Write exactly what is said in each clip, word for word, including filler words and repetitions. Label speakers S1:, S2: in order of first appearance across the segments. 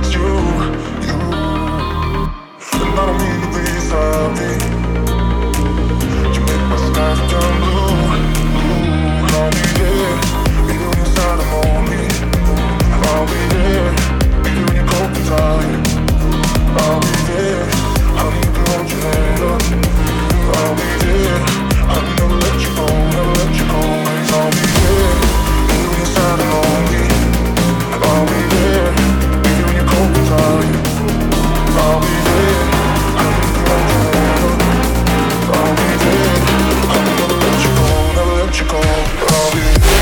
S1: you, you. And I don't mean to be sloppy. You make my skies turn blue, blue. I'll be there, even when you're sad and lonely. I'll be there, even when you're cold and tired. I'll be there, honey, you can hold your head up. I'll be there, honey, never let you go, never let you go. I'll be there, even when you're sad and lonely. I'll be there, even when you're cold and tired. I'll be there, honey, you can hold your head up. I'll be there, honey, never let you go, never let you go. I'll be there.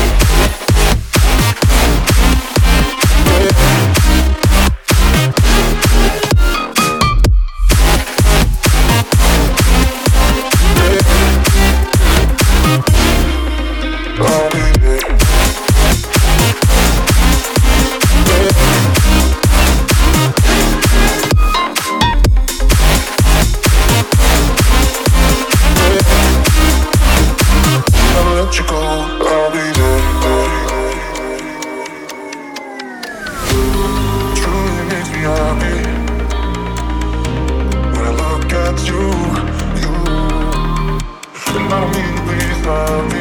S1: You, you, and I don't mean to be sorry.